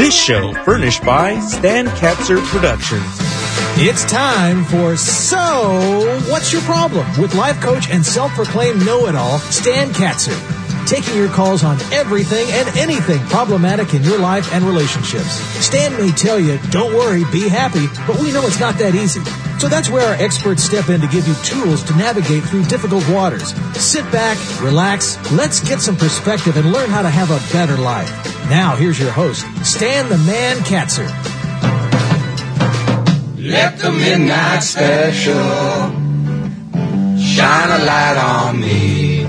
This show furnished by Stan Katzer Productions. It's time for So What's Your Problem? With life coach and self-proclaimed know-it-all, Stan Katzer. Taking your calls on everything and anything problematic in your life and relationships. Stan may tell you, don't worry, be happy, but we know it's not that easy. So that's where our experts step in to give you tools to navigate through difficult waters. Sit back, relax, let's get some perspective and learn how to have a better life. Now, here's your host, Stan the Man Katzer. Let the midnight special shine a light on me.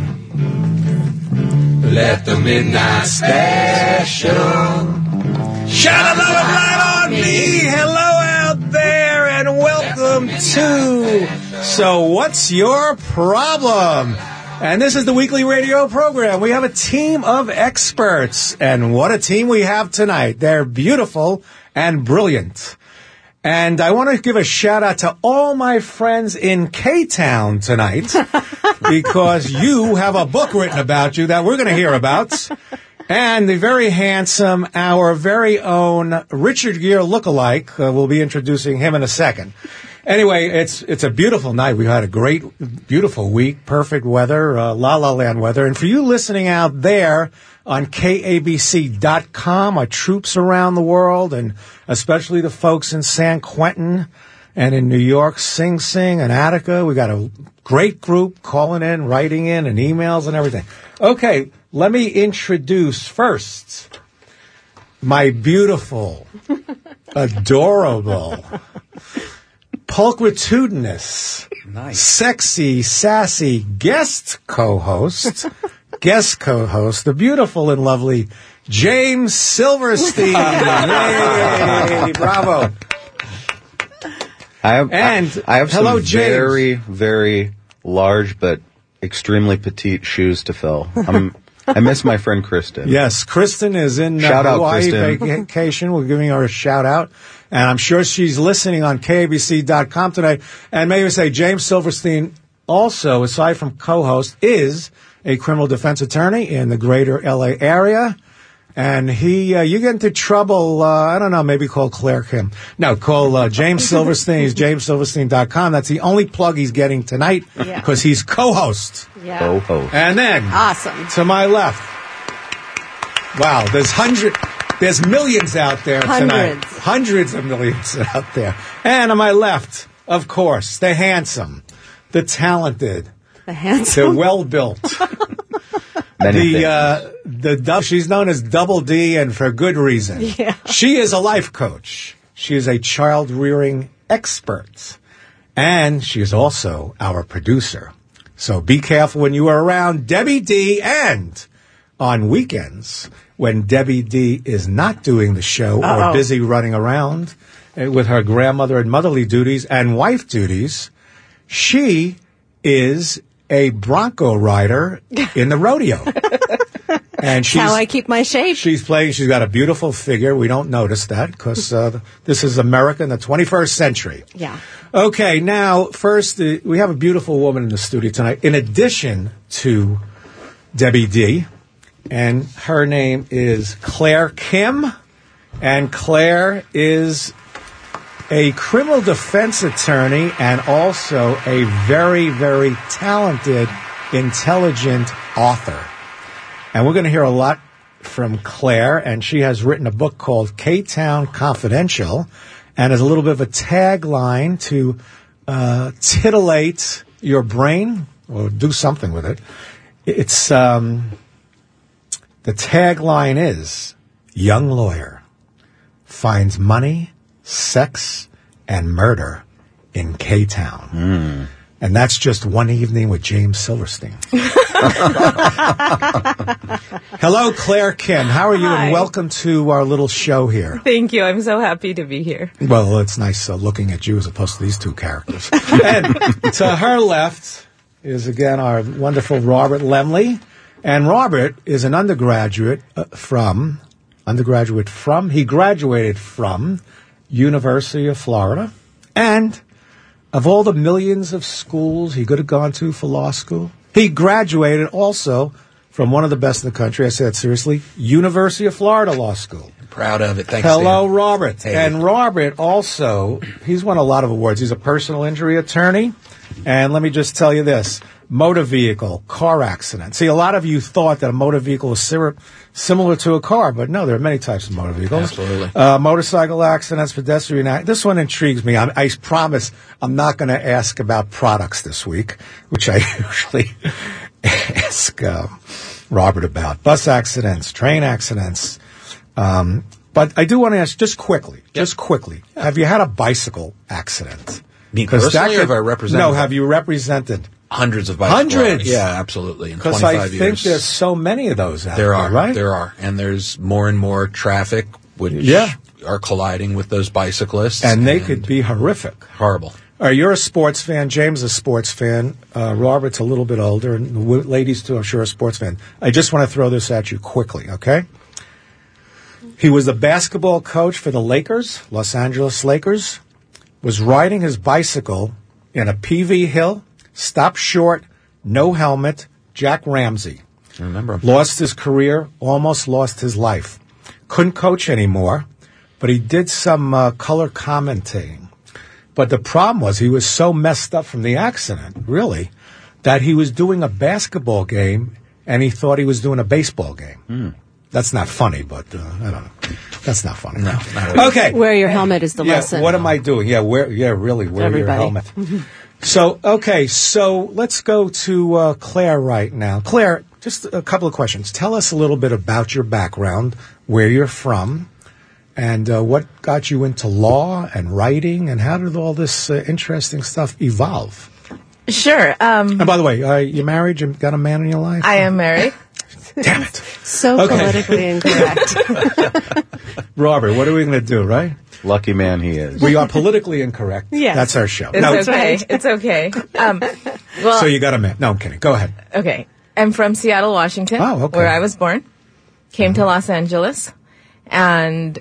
Let the midnight special shine a light on me. Hello out there and welcome to So What's Your Problem? And this is the weekly radio program. We have a team of experts. And what a team we have tonight. They're beautiful and brilliant. And I want to give a shout out to all my friends in K-Town tonight because you have a book written about you that we're going to hear about. And the very handsome, our very own Richard Gere lookalike, we'll be introducing him in a second. Anyway, it's a beautiful night. We had a great, beautiful week, perfect weather, La La Land weather. And for you listening out there on KABC.com, our troops around the world, and especially the folks in San Quentin and in New York, Sing Sing and Attica, we got a great group calling in, writing in, and emails and everything. Okay, let me introduce first my beautiful, adorable, pulchritudinous, nice, sexy, sassy guest co-host, the beautiful and lovely James Silverstein. Yay, bravo. I have hello, some James. very, very large but extremely petite shoes to fill. I miss my friend Kristen. Yes, Kristen is in Hawaii vacation. We're giving her a shout out. And I'm sure she's listening on KABC.com tonight. And maybe say James Silverstein also, aside from co-host, is a criminal defense attorney in the greater LA area. And you get into trouble, I don't know, maybe call Claire Kim. No, call James Silverstein. He's JamesSilverstein.com. That's the only plug he's getting tonight because he's co-host. Yeah. Co-host. And then, awesome. To my left, wow, there's millions out there tonight. Hundreds of millions out there. And on my left, of course, the handsome, the talented, the well-built. She's known as Double D, and for good reason. Yeah. She is a life coach. She is a child-rearing expert. And she is also our producer. So be careful when you are around Debbie D, and on weekends when Debbie D is not doing the show or busy running around with her grandmother and motherly duties and wife duties, she is a Bronco rider in the rodeo. And she's how I keep my shape. She's got a beautiful figure. We don't notice that because this is America in the 21st century. Yeah. Okay, now, first, we have a beautiful woman in the studio tonight, in addition to Debbie D. And her name is Claire Kim. And Claire is a criminal defense attorney and also a very, very talented, intelligent author. And we're going to hear a lot from Claire, and she has written a book called K-Town Confidential, and is a little bit of a tagline to titillate your brain, or do something with it. It's, the tagline is, young lawyer finds money, sex, and murder in K-Town. And that's just one evening with James Silverstein. Hello, Claire Kim. How are you? Hi. And welcome to our little show here. Thank you. I'm so happy to be here. Well, it's nice looking at you as opposed to these two characters. And to her left is, again, our wonderful Robert Lemley. And Robert is an undergraduate from University of Florida. And of all the millions of schools he could have gone to for law school, he graduated also from one of the best in the country. I say that seriously, University of Florida Law School. Proud of it. Thanks, Hello, Steve. Robert. Hey. And Robert also, he's won a lot of awards. He's a personal injury attorney. And let me just tell you this. Motor vehicle, car accident. See, a lot of you thought that a motor vehicle is similar to a car, but no, there are many types of motor vehicles. Absolutely. Motorcycle accidents, pedestrian accidents. This one intrigues me. I promise I'm not going to ask about products this week, which I usually ask Robert about. Bus accidents, train accidents. But I do want to ask just quickly, have you had a bicycle accident? Me personally, or have I represented? No, have you represented? Hundreds of bicycle Hundreds? riders. Yeah, absolutely. In 25 Because years. I think there's so many of those out there, right? There are. And there's more and more traffic which are colliding with those bicyclists. And they could be horrific. Horrible. All right, you're a sports fan. James is a sports fan. Robert's a little bit older. And the ladies, too, I'm sure, are a sports fan. I just want to throw this at you quickly, okay? He was the basketball coach for the Lakers, Los Angeles Lakers, was riding his bicycle in a PV Hill, stopped short, no helmet, Jack Ramsey. I remember him. Lost his career, almost lost his life. Couldn't coach anymore, but he did some color commentating. But the problem was he was so messed up from the accident, really, that he was doing a basketball game and he thought he was doing a baseball game. That's not funny, but I don't know. That's not funny. No, not really. Okay. Wear your helmet is the lesson. What am I doing? Really, wear your helmet. So let's go to Claire right now. Claire, just a couple of questions. Tell us a little bit about your background, where you're from, and what got you into law and writing, and how did all this interesting stuff evolve? Sure. And by the way, you married? You got a man in your life? I am married. Damn it. So politically incorrect. Robert, what are we going to do, right? Lucky man he is. We are politically incorrect. Yes. That's our show. It's okay. It's okay. Well, So you got a man. No, I'm kidding. Go ahead. okay. I'm from Seattle, Washington, Oh, okay. where I was born. Came to Los Angeles. And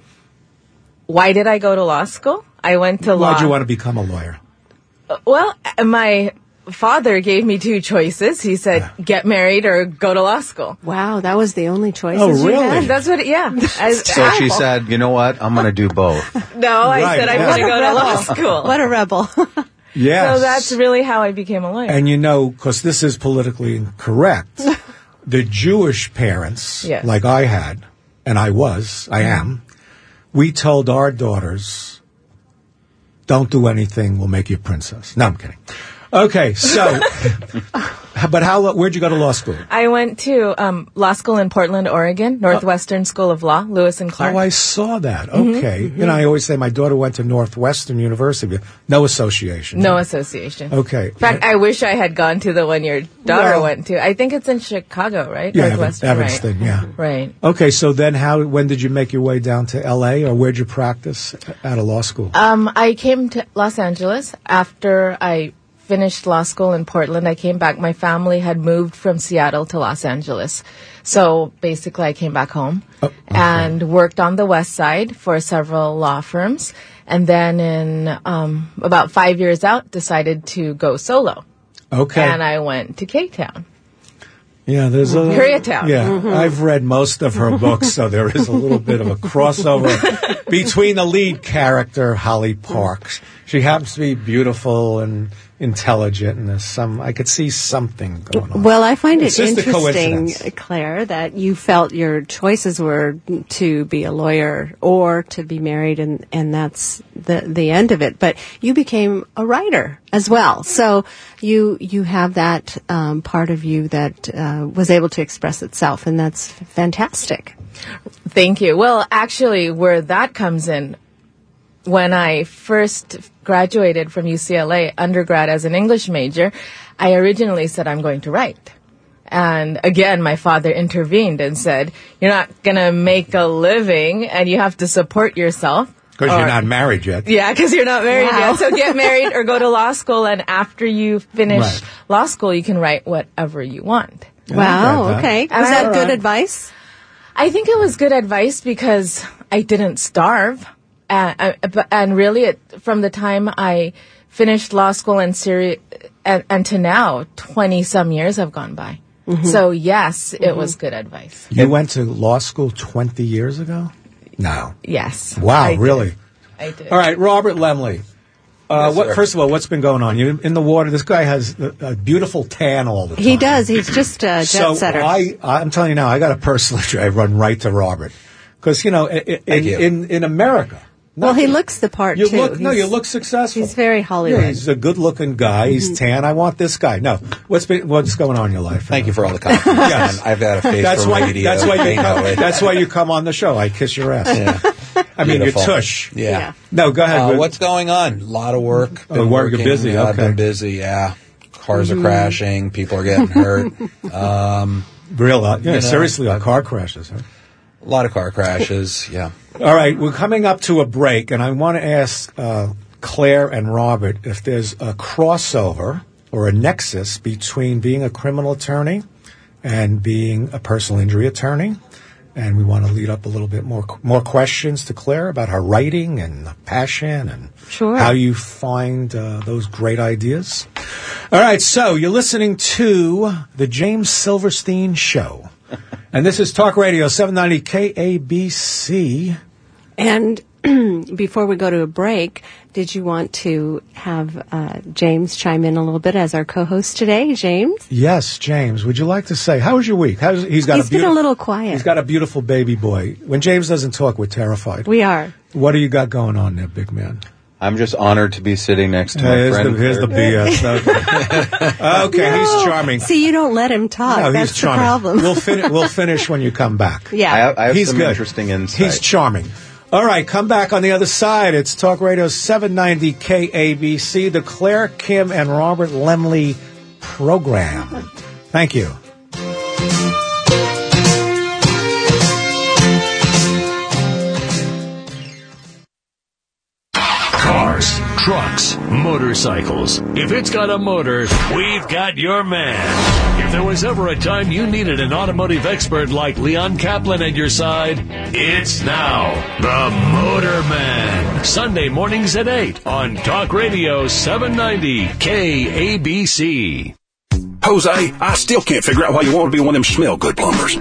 why did I go to law school? I went to law. Why'd you want to become a lawyer? Well, my father gave me two choices. He said, get married or go to law school. Wow, that was the only choices Oh, you really? had? That's what, So she said, you know what? I'm going to do both. No, I Right, said I yeah. want to go to law school. What a rebel. Yes. So that's really how I became a lawyer. And because this is politically incorrect, the Jewish parents, Yes. like I had, and I am, we told our daughters, don't do anything, we'll make you a princess. No, I'm kidding. Okay, so, but where'd you go to law school? I went to law school in Portland, Oregon, Northwestern School of Law, Lewis and Clark. Oh, I saw that. Okay. You know, I always say my daughter went to Northwestern University. No association. No association. Okay. In fact, I wish I had gone to the one your daughter Well- went to. I think it's in Chicago, right? Yeah, Northwestern, Evanston, right? yeah. Right. Okay, so then when did you make your way down to L.A., or where'd you practice out of law school? I came to Los Angeles after I finished law school in Portland. I came back. My family had moved from Seattle to Los Angeles. So basically I came back home and worked on the West Side for several law firms. And then in about 5 years out, decided to go solo. Okay. And I went to K-Town. Yeah, there's a Koreatown. Yeah, I've read most of her books, so there is a little bit of a crossover between the lead character, Holly Parks. She happens to be beautiful and intelligent, and there's I could see something going on. Well, I find It's it just a interesting, coincidence. Claire, that you felt your choices were to be a lawyer or to be married, and that's the end of it. But you became a writer as well, so you have that part of you that was able to express itself, and that's fantastic. Thank you. Well, actually, where that comes in, when I first graduated from UCLA undergrad as an English major, I originally said I'm going to write. And again, my father intervened and said, you're not going to make a living and you have to support yourself. Because you're not married yet. Yeah, because you're not married Wow. yet. So get married or go to law school, and after you finish law school, you can write whatever you want. Wow, okay. Was that All good right. advice? I think it was good advice because I didn't starve. And really, from the time I finished law school and to now, 20-some years have gone by. Mm-hmm. So, yes, it was good advice. You went to law school 20 years ago? No. Yes. Wow, I did. really? I did. All right, Robert Lemley. First of all, what's been going on? You in the water? This guy has a beautiful tan all the time. He does. He's just a jet setter. I'm telling you now, I got a personal I run right to Robert because in America. Well, he looks the part too. You look successful. He's very Hollywood. Yeah, he's a good-looking guy. He's tan. I want this guy. No, what's going on in your life? Thank you for all the compliments. Yes. I've got a face for radio. That's why you come on the show. I kiss your ass. Yeah. I mean, your tush. Yeah. No, go ahead. What's going on? A lot of work. Been working. You're busy. I've been busy. Yeah. Cars are crashing. People are getting hurt. Seriously, on car crashes. Huh? A lot of car crashes. Yeah. All right, we're coming up to a break, and I want to ask Claire and Robert if there's a crossover or a nexus between being a criminal attorney and being a personal injury attorney. And we want to lead up a little bit more questions to Claire about her writing and passion and how you find those great ideas. All right, so you're listening to The James Silverstein Show. And this is Talk Radio 790 KABC. And before we go to a break, did you want to have James chime in a little bit as our co-host today? James? Yes, James. Would you like to say, how was your week? He's been a little quiet. He's got a beautiful baby boy. When James doesn't talk, we're terrified. We are. What do you got going on there, big man? I'm just honored to be sitting next to my friend. Here's the BS. Okay, he's charming. See, you don't let him talk. No, that's he's charming. The problem. We'll finish when you come back. Yeah. I have he's some good. Interesting insight. He's charming. All right, come back on the other side. It's Talk Radio 790 KABC, the Claire Kim and Robert Lemley program. Thank you. Cars, trucks, motorcycles. If it's got a motor, we've got your man. If there was ever a time you needed an automotive expert like Leon Kaplan at your side, it's now. The Motor Man. Sunday mornings at 8 on Talk Radio 790 KABC. Jose, I still can't figure out why you want to be one of them smell-good plumbers.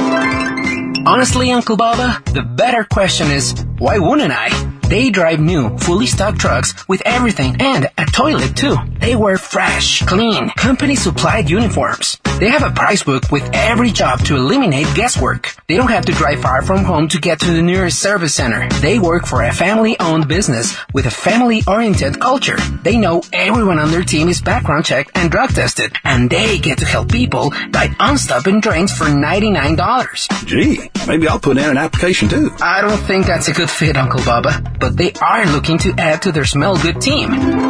Honestly, Uncle Baba, the better question is, why wouldn't I? They drive new, fully stocked trucks with everything and a toilet too. They wear fresh, clean, company-supplied uniforms. They have a price book with every job to eliminate guesswork. They don't have to drive far from home to get to the nearest service center. They work for a family-owned business with a family-oriented culture. They know everyone on their team is background checked and drug tested. And they get to help people like unstopping drains for $99. Gee, maybe I'll put in an application too. I don't think that's a good fit, Uncle Baba. But they are looking to add to their Smell Good team.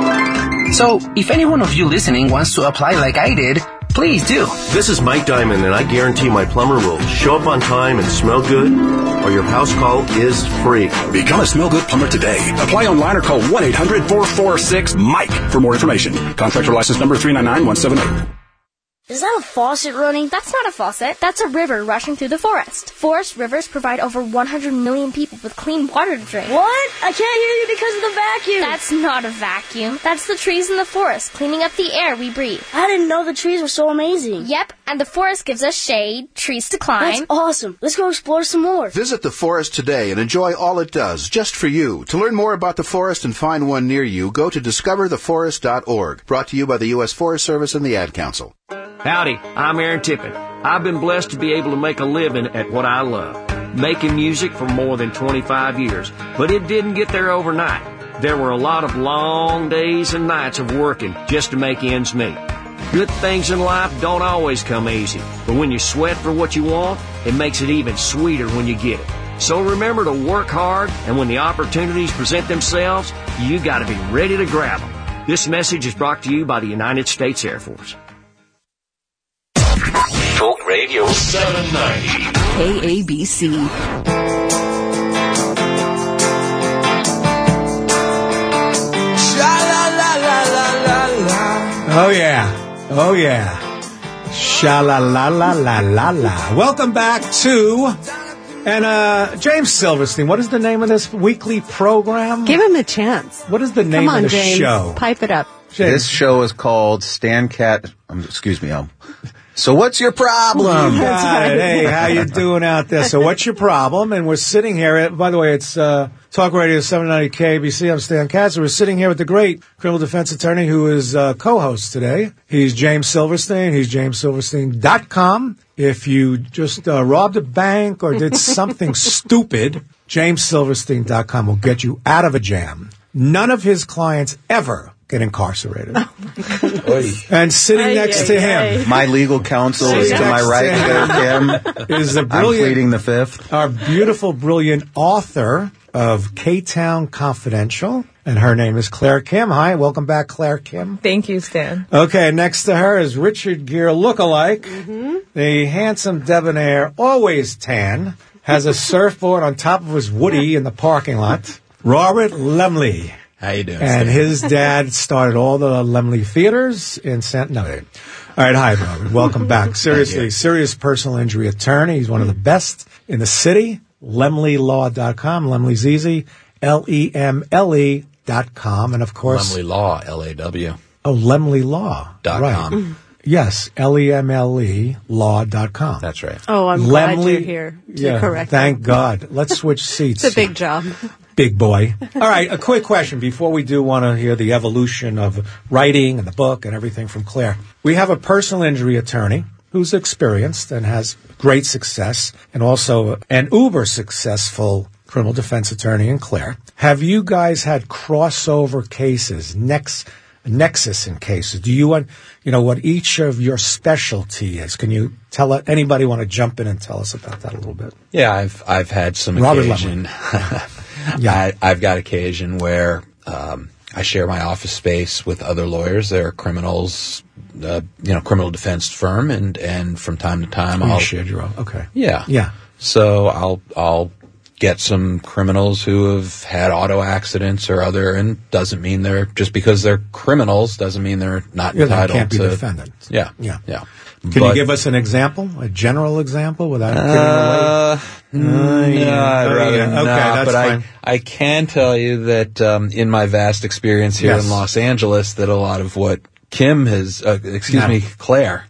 So, if any one of you listening wants to apply like I did, please do. This is Mike Diamond, and I guarantee my plumber will show up on time and smell good, or your house call is free. Become a Smell Good plumber today. Apply online or call 1-800-446-MIKE for more information. Contractor license number 399178. Is that a faucet running? That's not a faucet. That's a river rushing through the forest. Forest rivers provide over 100 million people with clean water to drink. What? I can't hear you because of the vacuum. That's not a vacuum. That's the trees in the forest cleaning up the air we breathe. I didn't know the trees were so amazing. Yep, and the forest gives us shade, trees to climb. That's awesome. Let's go explore some more. Visit the forest today and enjoy all it does, just for you. To learn more about the forest and find one near you, go to discovertheforest.org. Brought to you by the U.S. Forest Service and the Ad Council. Howdy, I'm Aaron Tippett. I've been blessed to be able to make a living at what I love, making music for more than 25 years. But it didn't get there overnight. There were a lot of long days and nights of working just to make ends meet. Good things in life don't always come easy, but when you sweat for what you want, it makes it even sweeter when you get it. So remember to work hard, and when the opportunities present themselves, you got to be ready to grab them. This message is brought to you by the United States Air Force. Talk Radio 790 KABC. Oh yeah. Oh yeah. Sha-la-la-la-la-la-la. Welcome back to James Silverstein. What is the name of this weekly program? Give him a chance. What is the name of the James. show? Pipe it up. James. This show is called Stan Cat. So what's your problem? Got it. Hey, how you doing out there? So what's your problem? And we're sitting here. By the way, it's Talk Radio 790 KBC. I'm Stan Katz. We're sitting here with the great criminal defense attorney who is co-host today. He's James Silverstein. He's JamesSilverstein.com. If you just robbed a bank or did something stupid, JamesSilverstein.com will get you out of a jam. None of his clients ever get incarcerated. And sitting next to him, my legal counsel is to my right there, Kim. Is the I'm brilliant, pleading the fifth. Our beautiful, brilliant author of K-Town Confidential, and her name is Claire Kim. Hi, welcome back, Claire Kim. Thank you, Stan. Okay, next to her is Richard Gere lookalike, the handsome debonair, always tan, has a surfboard on top of his Woody in the parking lot, Robert Lemley. How you doing, And Stan? his dad started all the Lemley theaters in All right, hi, Robert. Welcome back. Seriously, serious personal injury attorney. He's one of the best in the city. LemleyLaw.com. Lemley's easy. LEMLE.com. And, of course... Lemley Law, L-A-W. Oh, LemleyLaw.com. Right. Yes, LEMLE law.com. That's right. Oh, I'm glad you're here to correct Thank God. Let's switch seats. It's a big job. Big boy. All right, a quick question before we do want to hear the evolution of writing and the book and everything from Claire. We have a personal injury attorney who's experienced and has great success, and also an uber successful criminal defense attorney in Claire. Have you guys had crossover cases, nexus in cases? Do you want, what each of your specialty is? Can you tell anybody want to jump in and tell us about that a little bit? Yeah, I've had some Robert occasion. I've got occasion where I share my office space with other lawyers. They're criminals, criminal defense firm, and from time to time I'll shared your own. Okay. Yeah. So I'll get some criminals who have had auto accidents or other, and doesn't mean just because they're criminals doesn't mean they're not entitled they can't be to defendants. Yeah. Can you give us an example, a general example, without giving away? I'd rather not, that's but fine. I can tell you that in my vast experience here in Los Angeles, that a lot of what Kim Claire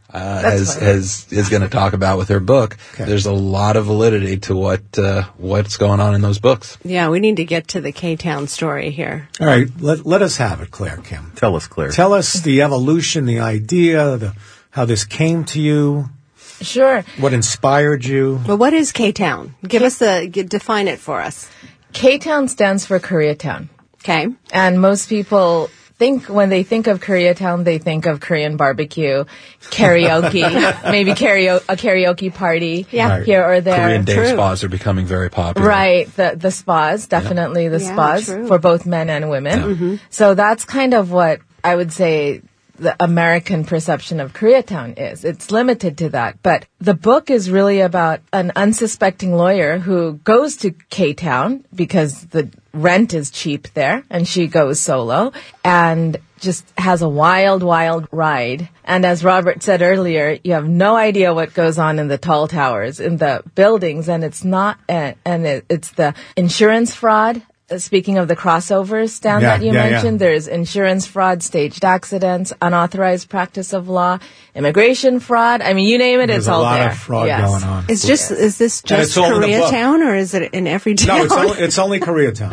is going to talk about with her book. Okay. There's a lot of validity to what's going on in those books. Yeah, we need to get to the K-Town story here. All right, let us have it, Claire Kim. Tell us, Claire. Tell us the evolution, the idea, how this came to you. Sure. What inspired you? Well, what is K-Town? Define it for us. K-Town stands for Koreatown. Okay. And most people when they think of Koreatown, they think of Korean barbecue, karaoke, maybe a karaoke party here or there. Korean day spas are becoming very popular. Right. The spas, definitely the spas for both men and women. Yeah. Mm-hmm. So that's kind of what I would say the American perception of Koreatown is. It's limited to that. But the book is really about an unsuspecting lawyer who goes to K-Town because the rent is cheap there, and she goes solo and just has a wild, wild ride. And as Robert said earlier, you have no idea what goes on in the tall towers, in the buildings, and it's the insurance fraud. Speaking of the crossovers, Stan, that you mentioned, there's insurance fraud, staged accidents, unauthorized practice of law, immigration fraud. I mean, you name it, it's all there. There's a lot of fraud going on. Is this just Koreatown, or is it in every town? No, it's only Koreatown.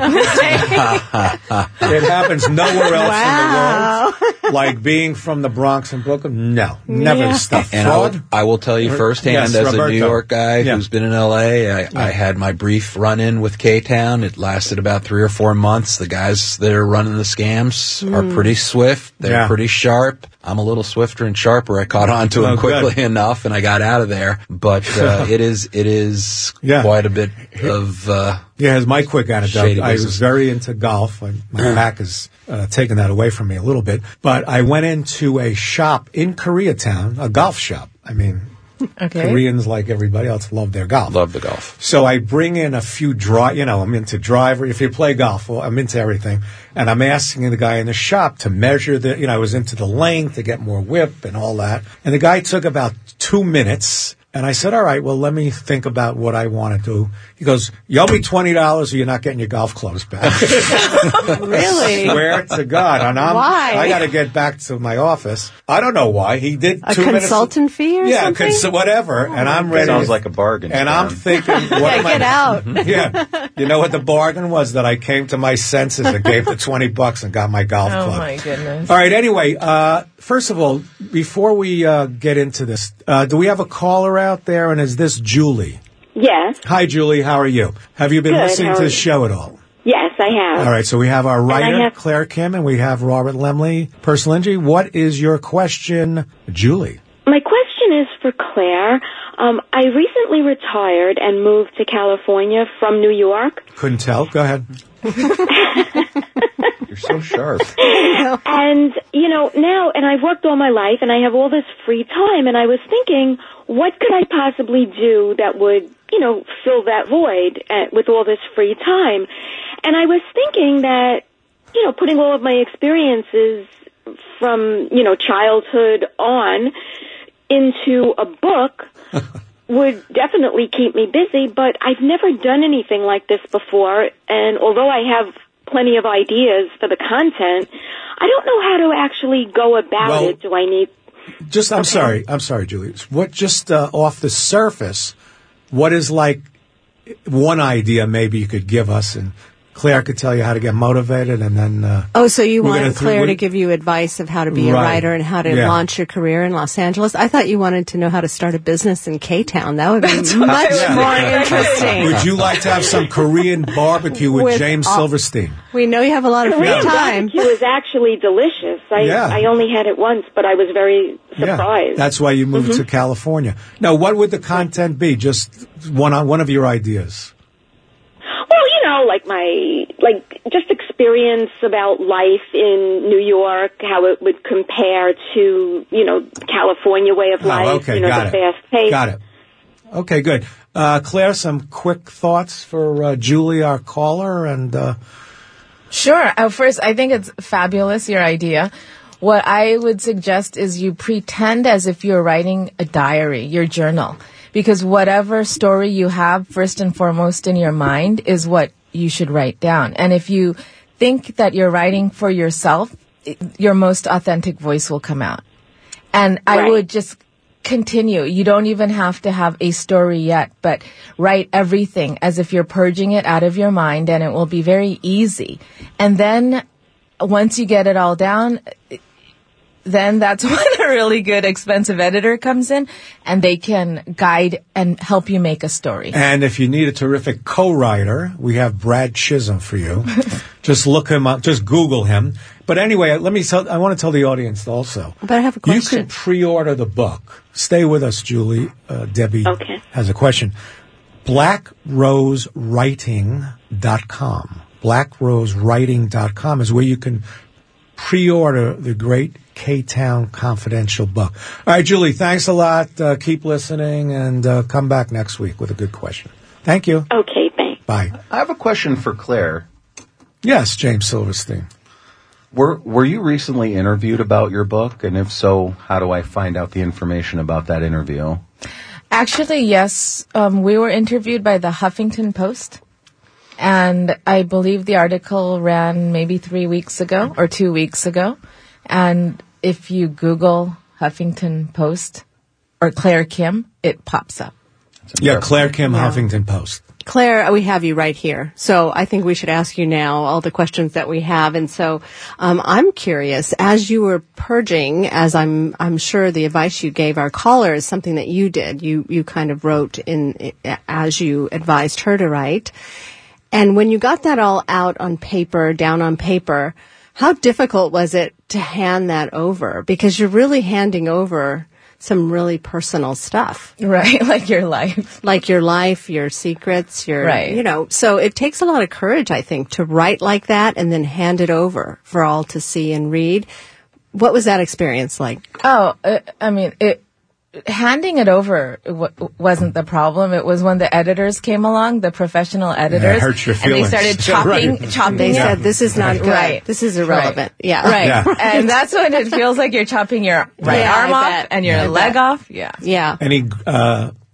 It happens nowhere else in the world. Like being from the Bronx and Brooklyn, never stuff. And I will tell you firsthand, as a New York guy who's been in L.A., I had my brief run-in with K-Town. It lasted about 3 or 4 months. The guys that are running the scams are pretty swift. They're pretty sharp. I'm a little swifter and sharper. I caught on to them quickly enough, and I got out of there. But it is quite a bit of as my quick anecdote, I was very into golf. My back has taken that away from me a little bit. But I went into a shop in Koreatown, a golf shop. I mean, Koreans, like everybody else, love their golf. Love the golf. So I bring in a few I'm into driver. If you play golf, I'm into everything. And I'm asking the guy in the shop to measure I was into the length to get more whip and all that. And the guy took about 2 minutes And I said, all right, well, let me think about what I want to do. He goes, you owe me $20 or you're not getting your golf clubs back. Really? I swear to God. And Why? I got to get back to my office. I don't know why. He did a 2 minutes. Consultant fee or something? Yeah, whatever. And I'm ready. Sounds like a bargain. And I'm thinking, what am get out. Yeah. You know what the bargain was? That I came to my senses and gave the $20 and got my golf club. Oh, my goodness. All right, anyway, first of all, before we get into this, do we have a caller out there, and is this Julie? Yes. Hi, Julie. How are you? Have you been Good. listening to the show at all? Yes, I have. All right, so we have our writer, Claire Kim, and we have Robert Lemley, personal injury. What is your question, Julie? My question is for Claire. I recently retired and moved to California from New York. Couldn't tell. Go ahead. You're so sharp. And, now, and I've worked all my life, and I have all this free time, and I was thinking, what could I possibly do that would, fill that void with all this free time? And I was thinking that, putting all of my experiences from, childhood on into a book would definitely keep me busy, but I've never done anything like this before, and although I have plenty of ideas for the content, I don't know how to actually go about it. Do I need... I'm sorry, Julie. What, just off the surface, what is like one idea maybe you could give us, and Claire could tell you how to get motivated, and then... so you wanted Claire to give you advice of how to be a writer and how to launch your career in Los Angeles? I thought you wanted to know how to start a business in K-Town. That would be much more interesting. Would you like to have some Korean barbecue with James Silverstein? We know you have a lot of free Korean time. Barbecue is actually delicious. I only had it once, but I was very surprised. Yeah, that's why you moved to California. Now, what would the content be? Just one of your ideas. Just experience about life in New York, how it would compare to, California way of life, okay, the fast pace. Got it. Okay, good. Claire, some quick thoughts for Julie, our caller, and... Sure. First, I think it's fabulous, your idea. What I would suggest is you pretend as if you're writing a diary, your journal. Because whatever story you have, first and foremost in your mind, is what you should write down. And if you think that you're writing for yourself, your most authentic voice will come out. And I would just continue. You don't even have to have a story yet, but write everything as if you're purging it out of your mind, and it will be very easy. And then once you get it all down, then that's when a really good expensive editor comes in, and they can guide and help you make a story. And if you need a terrific co-writer, we have Brad Chisholm for you. Just look him up. Just Google him. But anyway, I want to tell the audience also. But I have a question. You can pre-order the book. Stay with us, Julie. Debbie has a question. BlackRoseWriting.com. BlackRoseWriting.com is where you can pre-order the great K-Town Confidential book. All right, Julie, thanks a lot. Keep listening, and come back next week with a good question. Thank you. Okay, thanks. Bye. I have a question for Claire. Yes, James Silverstein. Were you recently interviewed about your book? And if so, how do I find out the information about that interview? Actually, yes. We were interviewed by the Huffington Post. And I believe the article ran maybe 3 weeks ago or 2 weeks ago. And if you Google Huffington Post or Claire Kim, it pops up. Yeah, Claire Kim, Huffington Post. Claire, we have you right here. So I think we should ask you now all the questions that we have. And so I'm curious, as you were purging, as I'm sure the advice you gave our caller is something that you did. You kind of wrote in as you advised her to write. And when you got that all out on paper, down on paper, how difficult was it to hand that over? Because you're really handing over some really personal stuff. Right, like your life. Like your life, your secrets, so it takes a lot of courage, I think, to write like that and then hand it over for all to see and read. What was that experience like? Handing it over wasn't the problem. It was when the editors came along, the professional editors, it hurts your feelings. and they started chopping. They said, "This is not good. Right. This is irrelevant." Right. Yeah, right. And that's when it feels like you're chopping your arm off and your leg off. Yeah. Any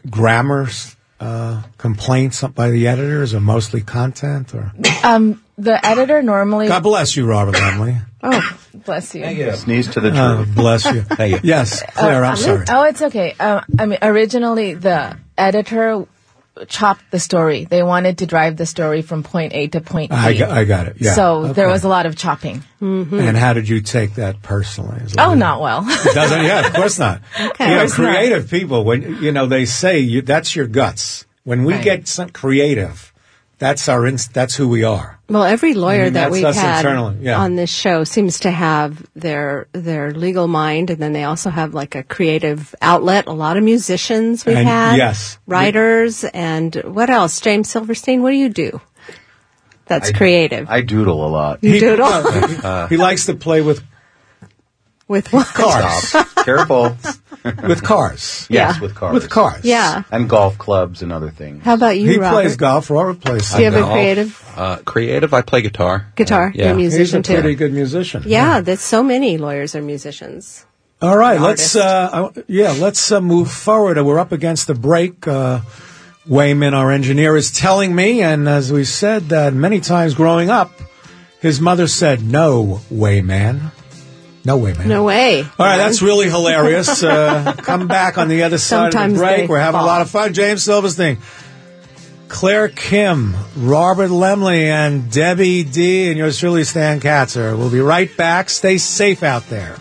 grammar complaints by the editors, or mostly content? Or the editor normally... God bless you, Robert Lemley. Oh, bless you. Thank you. Sneeze to the truth. Bless you. Thank you. Yes, Claire, I'm sorry. Oh, it's okay. Originally, the editor chopped the story. They wanted to drive the story from point A to point B. I got it, yeah. So there was a lot of chopping. Mm-hmm. And how did you take that personally? Not well. It doesn't, yeah, of course not. Okay. Creative people, when, they say that's your guts. When we get some creative, that's who we are. Well, every lawyer that we've had internally, on this show seems to have their legal mind, and then they also have like a creative outlet. A lot of musicians we've had, yes, writers, and what else? James Silverstein, what do you do? That's creative. I doodle a lot. You doodle? He likes to play with what? Cars. Careful. With cars. Yes, Yeah. with cars. With cars. Yeah. And golf clubs and other things. How about you, He Robert? plays golf. Robert plays Do you have golf. a creative? Creative, I play guitar. Guitar. Yeah. You're a musician He's a pretty too. good musician. Yeah, there's so many lawyers are musicians. All right, let's move forward. We're up against the break. Wayman, our engineer, is telling me, and as we said many times growing up, his mother said, "No way, man. No way, man. No way." All right, that's really hilarious. Come back on the other side Sometimes of the break. they We're having a fall. lot of fun. James Silverstein, Claire Kim, Robert Lemley, and Debbie D, and yours truly, Stan Katzer. We'll be right back. Stay safe out there.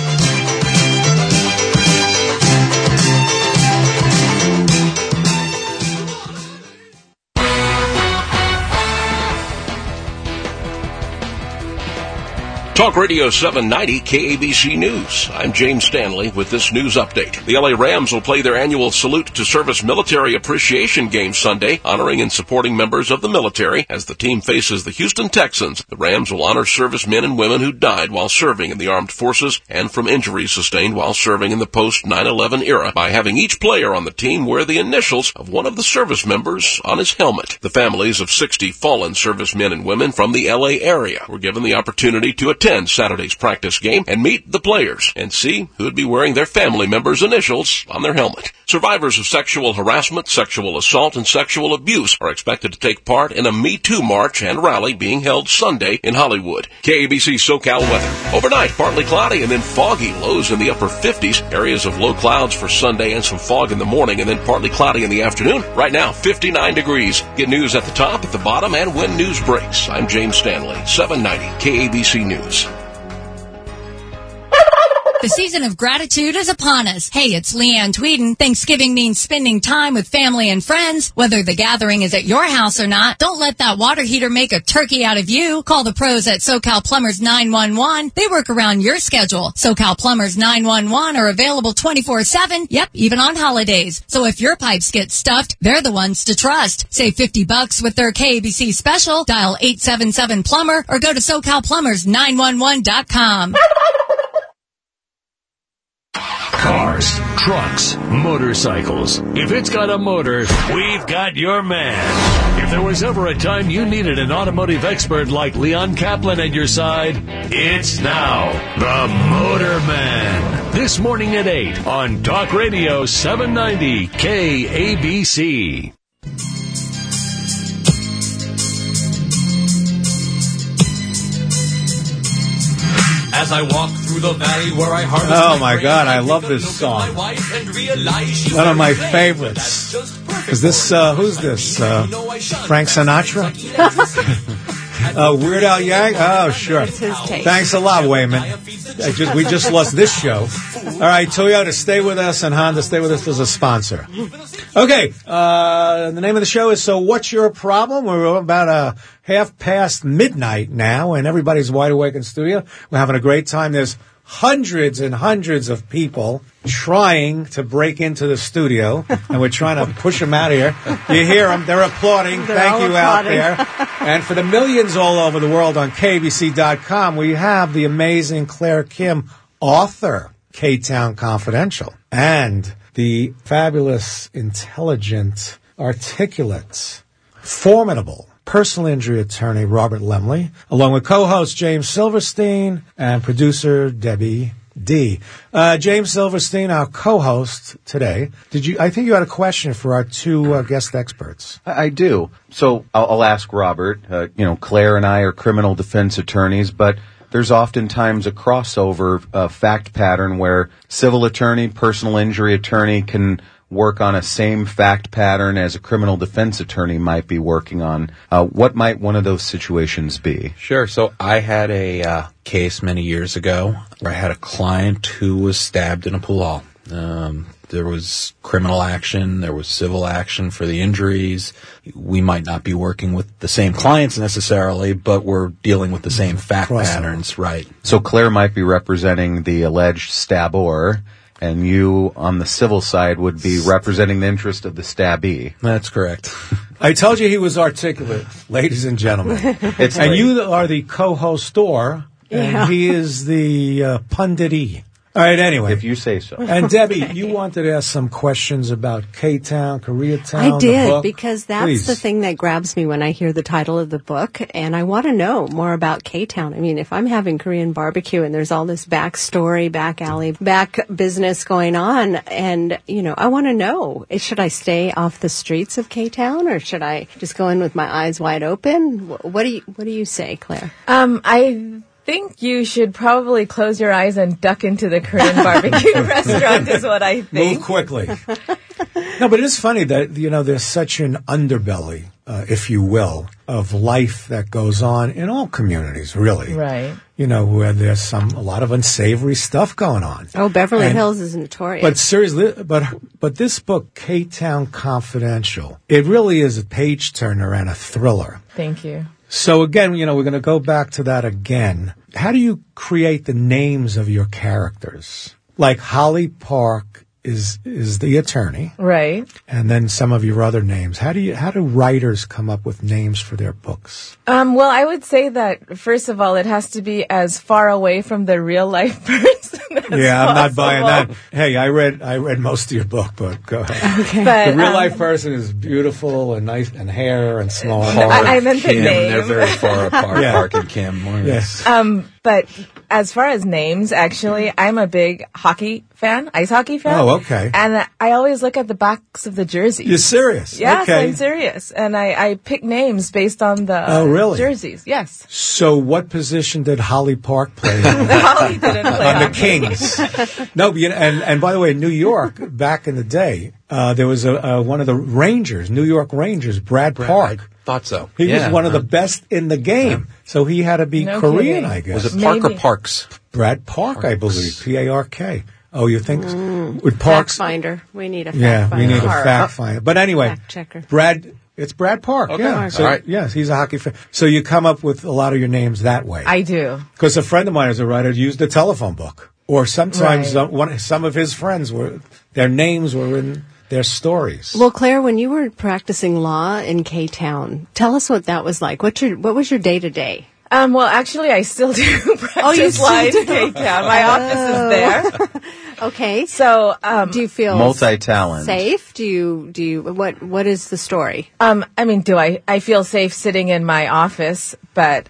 Talk Radio 790 KABC News. I'm James Stanley with this news update. The LA Rams will play their annual Salute to Service Military Appreciation Game Sunday, honoring and supporting members of the military. As the team faces the Houston Texans, the Rams will honor servicemen and women who died while serving in the armed forces and from injuries sustained while serving in the post-9/11 era by having each player on the team wear the initials of one of the service members on his helmet. The families of 60 fallen servicemen and women from the LA area were given the opportunity to attend Saturday's practice game and meet the players and see who would be wearing their family members' initials on their helmet. Survivors of sexual harassment, sexual assault, and sexual abuse are expected to take part in a Me Too march and rally being held Sunday in Hollywood. KABC SoCal weather. Overnight, partly cloudy and then foggy. Lows in the upper 50s. Areas of low clouds for Sunday and some fog in the morning and then partly cloudy in the afternoon. Right now, 59 degrees. Get news at the top, at the bottom, and when news breaks. I'm James Stanley, 790 KABC News. The season of gratitude is upon us. Hey, it's Leanne Tweeden. Thanksgiving means spending time with family and friends. Whether the gathering is at your house or not, don't let that water heater make a turkey out of you. Call the pros at SoCal Plumbers 911. They work around your schedule. SoCal Plumbers 911 are available 24/7. Yep, even on holidays. So if your pipes get stuffed, they're the ones to trust. Save $50 with their KABC special. Dial 877-PLUMBER or go to SoCalPlumbers911.com. Cars, trucks, motorcycles. If it's got a motor, we've got your man. If there was ever a time you needed an automotive expert like Leon Kaplan at your side, it's now. The Motor Man. This morning at 8 on Talk Radio 790 KABC. As I walk through the valley where I harvest Oh my God, I love this song. One of my favorites. Is this, who's this? Frank Sinatra? Weird Al Yang? Oh, sure. It's his taste. Thanks a lot, Wayman. We just lost this show. All right, Toyota, stay with us, and Honda, stay with us as a sponsor. Okay, the name of the show is So What's Your Problem? We're about midnight now, and everybody's wide awake in studio. We're having a great time. There's hundreds and hundreds of people trying to break into the studio, and we're trying to push them out of here. You hear them. They're applauding. Thank you out there. And for the millions all over the world on KBC.com, we have the amazing Claire Kim, author, K-Town Confidential, and the fabulous, intelligent, articulate, formidable personal injury attorney Robert Lemley, along with co-host James Silverstein and producer Debbie D. James Silverstein, our co-host today. I think you had a question for our two guest experts. I do. So I'll ask Robert. Claire and I are criminal defense attorneys, but there's oftentimes a crossover fact pattern where civil attorney, personal injury attorney can work on a same fact pattern as a criminal defense attorney might be working on. What might one of those situations be? Sure. So I had a case many years ago where I had a client who was stabbed in a pool hall. There was criminal action, there was civil action for the injuries. We might not be working with the same clients necessarily, but we're dealing with the same fact patterns, right? So Claire might be representing the alleged stabber, and you, on the civil side, would be representing the interest of the stabbee. That's correct. I told you he was articulate, ladies and gentlemen. And you are the co-hostor, and he is the punditee. All right, anyway. If you say so. And Debbie, you wanted to ask some questions about K-Town, Koreatown, I did, the book. because that's Please. the thing that grabs me when I hear the title of the book, and I want to know more about K-Town. I mean, if I'm having Korean barbecue and there's all this backstory, back alley, back business going on, and, I want to know, should I stay off the streets of K-Town, or should I just go in with my eyes wide open? What do you say, Claire? I think you should probably close your eyes and duck into the Korean barbecue restaurant is what I think. Move quickly. No, but it is funny that, there's such an underbelly, if you will, of life that goes on in all communities, really. Right. Where there's a lot of unsavory stuff going on. Oh, Beverly Hills is notorious. But seriously, but this book, K-Town Confidential, it really is a page turner and a thriller. Thank you. So again, we're going to go back to that again. How do you create the names of your characters? Like Holly Park is the attorney. Right. And then some of your other names. How do writers come up with names for their books? Well, I would say that, first of all, it has to be as far away from the real life person as I'm not buying that. possible. Hey, I read most of your book, but go ahead. Okay. But, the real life person is beautiful and nice and hair and small. I meant the Kim, name. they're very far apart, Yeah. Park and Kim. Yes. But as far as names, actually, I'm a big ice hockey fan. Oh, okay. And I always look at the backs of the jerseys. You're serious? Yes, Okay. I'm serious. And I pick names based on the really? jerseys. Yes. So what position did Holly Park play Holly didn't play on the hockey. Kings? No, and by the way, in New York, back in the day, there was one of the Rangers, New York Rangers, Brad Park. I thought so. He was one of the best in the game. So he had to be No Korean, kidding. I guess. Was it Park Maybe. or Parks? Brad Park, I believe. P-A-R-K. Oh, you think? With Fact Parks? finder. We need a fact Yeah, finder. we need a fact finder. But anyway, Fact checker. it's Brad Park. Okay. Yeah. So, All right. Yes, he's a hockey fan. So you come up with a lot of your names that way. I do. Because a friend of mine, as a writer, used a telephone book. Or sometimes Right. some of his friends their names were in their stories. Well, Claire, when you were practicing law in K-Town, tell us what that was like. What was your day to day? Well, actually, I still do practice still law in do? K-Town. My office is there. Okay. So, do you feel Multi-talent. safe? Do you what is the story? I feel safe sitting in my office, but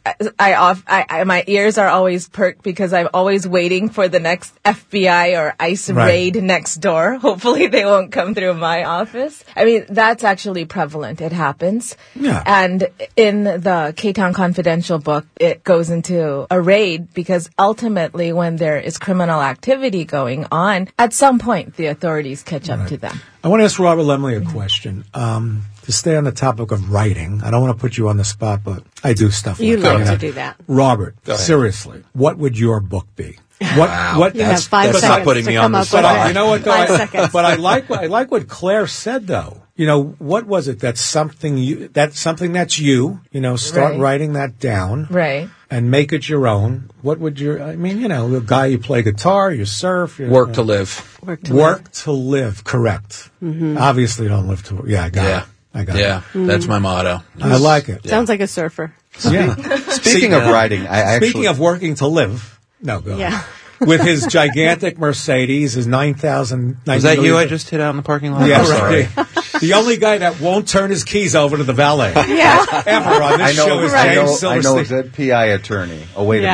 my ears are always perked because I'm always waiting for the next FBI or ICE raid next door. Hopefully they won't come through my office. That's actually prevalent. It happens. Yeah. And in the K-Town Confidential book, it goes into a raid because ultimately when there is criminal activity going on, at some point the authorities catch up to them. I want to ask Robert Lemley a question. To stay on the topic of writing, I don't want to put you on the spot, but I do stuff like You that. love to do that. Robert, seriously, what would your book be? What? You have 5 that's seconds not putting to me come on the up spot. with But you know what? Though, 5 seconds. But I like what Claire said, though. What was it? That's something that's you. Start Right. writing that down. Right. And make it your own. What would the guy you play guitar, you surf. Work to live. Work to live, correct. Mm-hmm. Obviously, don't live to work. Yeah, I got it. I got it. That's my motto. I like it. Sounds like a surfer. Yeah. Speaking of writing, Speaking of working to live, no, go Yeah. ahead. With his gigantic Mercedes, his 9,000. Was that you I just hit out in the parking lot? Yeah, I'm sorry. right. The only guy that won't turn his keys over to the valet. Yeah. Ever on this show is James I know Silverstein. it's a PI attorney. Oh, wait a minute.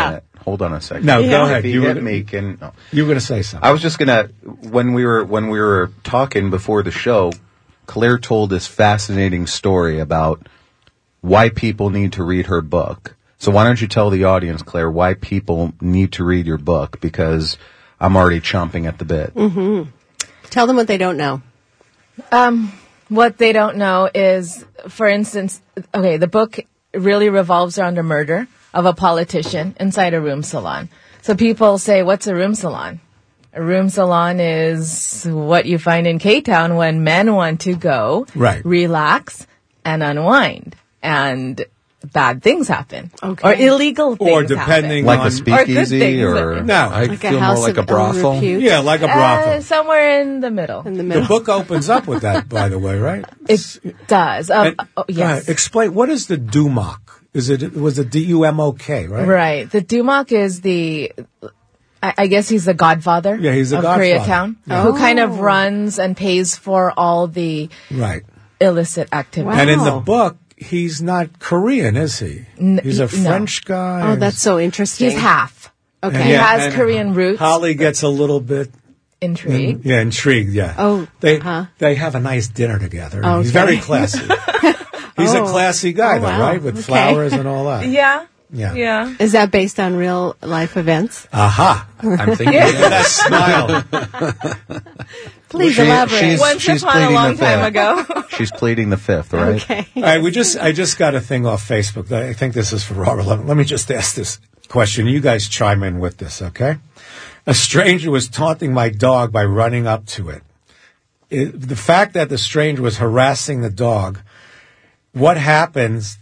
hold on a second. No, go ahead. You were going to say something. I was just going to, when we were talking before the show, Claire told this fascinating story about why people need to read her book. So why don't you tell the audience, Claire, why people need to read your book? Because I'm already chomping at the bit. Mm-hmm. Tell them what they don't know. What they don't know is, for instance, the book really revolves around a murder of a politician inside a room salon. So people say, what's a room salon? A room salon is what you find in K-Town when men want to go, relax, and unwind. And bad things happen. Okay. Or illegal things or depending happen. Like a speakeasy or no. I feel more like a brothel. Yeah, like a brothel. Somewhere in the middle. The book opens up with that, by the way, right? It does. Yes. Explain, what is the Dumok? Was it D-U-M-O-K, right? Right. The Dumok is I guess he's the godfather of Koreatown, who kind of runs and pays for all the illicit activities. Wow. And in the book, he's not Korean, is he? He's a French guy. Oh, that's so interesting. He's half. Okay. He has Korean roots. Holly gets a little bit intrigued. Intrigued, yeah. Oh, they have a nice dinner together. Okay. He's very classy. He's a classy guy, though, right? With flowers and all that. Yeah. Is that based on real life events? Aha. I'm thinking that smile. Please elaborate. Once upon a long time ago. She's pleading the fifth, right? Okay. All right, I just got a thing off Facebook. I think this is for Robert. Let me just ask this question. You guys chime in with this, okay? A stranger was taunting my dog by running up to it. The fact that the stranger was harassing the dog, what happens?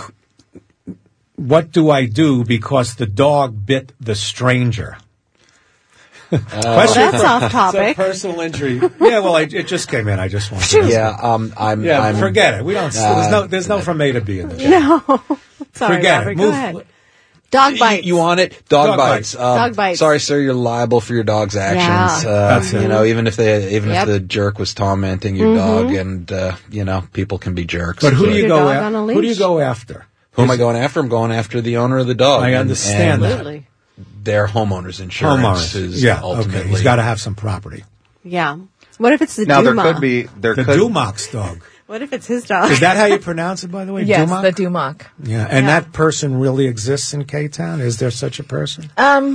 What do I do because the dog bit the stranger? That's off topic. It's a personal injury. Yeah, well, it just came in. I just wanted to I'm forget it. We don't. There's no from A to B in this. No. Sorry, forget Robert, it. go ahead. Dog bites. You want it? Dog bites. Dog bites. Sorry, sir. You're liable for your dog's actions. That's it. Even if the jerk was tormenting your dog, and people can be jerks. But who do you go after? Who do you go after? Who am I going after? I'm going after the owner of the dog. I understand that. Their homeowner's insurance is ultimately. Okay. He's got to have some property. Yeah. What if it's the now Duma? The Dumok's dog. What if it's his dog? Is that how you pronounce it, by the way? Yes, Dumok? the Dumok. Yeah, and that person really exists in K-Town? Is there such a person?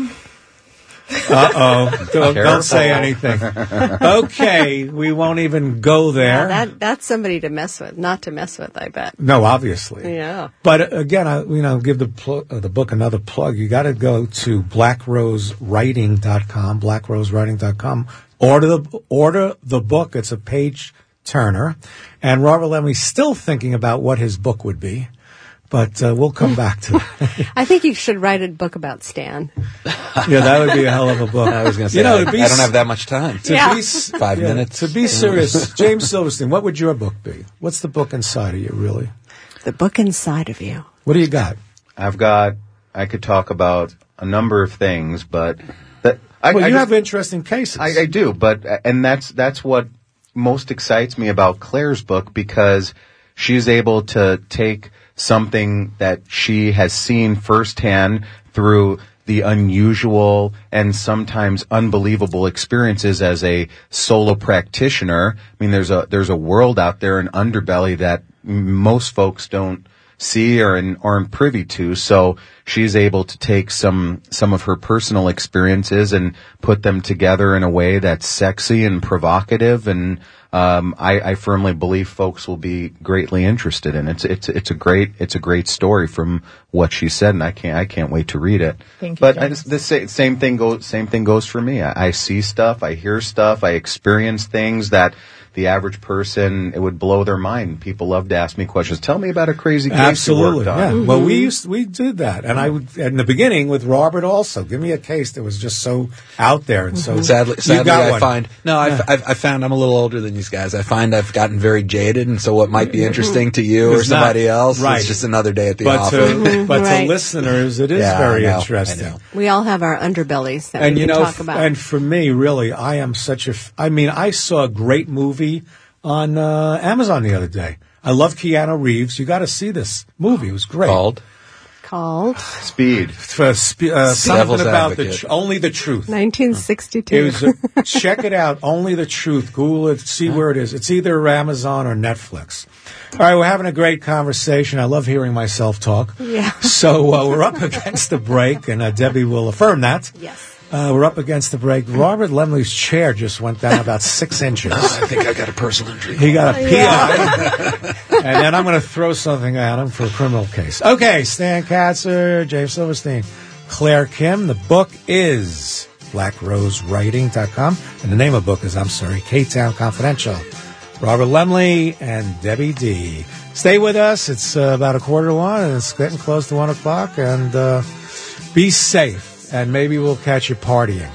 Don't say anything. Okay, we won't even go there. Yeah, that's somebody to mess with, not to mess with, I bet. No, obviously. Yeah. But again, give the book another plug. You got to go to blackrosewriting.com, blackrosewriting.com. Order the book. It's a page turner. And Robert Lemmy's still thinking about what his book would be. But we'll come back to that. I think you should write a book about Stan. Yeah, that would be a hell of a book. I was going to say, I don't have that much time. 5 minutes. To be serious, James Silverstein, what would your book be? What's the book inside of you, really? The book inside of you. What do you got? I could talk about a number of things, but... you have interesting cases. I do, and that's what most excites me about Claire's book, because she's able to take something that she has seen firsthand through the unusual and sometimes unbelievable experiences as a solo practitioner. I mean, there's a world out there, an underbelly that most folks don't see or aren't privy to. So she's able to take some of her personal experiences and put them together in a way that's sexy and provocative, and I firmly believe folks will be greatly interested in it. It's a great story from what she said, and I can't wait to read it. Thank you, but the same thing goes for me. I see stuff, I hear stuff, I experience things that the average person, it would blow their mind. People love to ask me questions. Tell me about a crazy case Absolutely, you worked on. Yeah. Mm-hmm. Well, we did that, and I would in the beginning with Robert also. Give me a case that was just so out there and so. Sadly, I find I found I'm a little older than these guys. I find I've gotten very jaded, and so what might be interesting to you or somebody else is just another day at the office. But to listeners, it is very interesting. I know. We all have our underbellies that we can talk about. And for me, really, I am I saw a great movie on Amazon the other day. I love Keanu Reeves. You got to see this movie. It was great. called Speed. Something about only the truth. 1962. It was check it out. Only the truth. Google it. See where it is. It's either Amazon or Netflix. All right, we're having a great conversation. I love hearing myself talk. Yeah. So we're up against the break, and Debbie will affirm that. Yes. We're up against the break. Robert Lemley's chair just went down about 6 inches. I think I got a personal injury. He got a PI. And then I'm going to throw something at him for a criminal case. Okay, Stan Katzer, James Silverstein, Claire Kim. The book is BlackRoseWriting.com. And the name of the book is, K-Town Confidential. Robert Lemley and Debbie D. Stay with us. It's about 1:45, and it's getting close to 1 o'clock. And be safe. And maybe we'll catch you partying.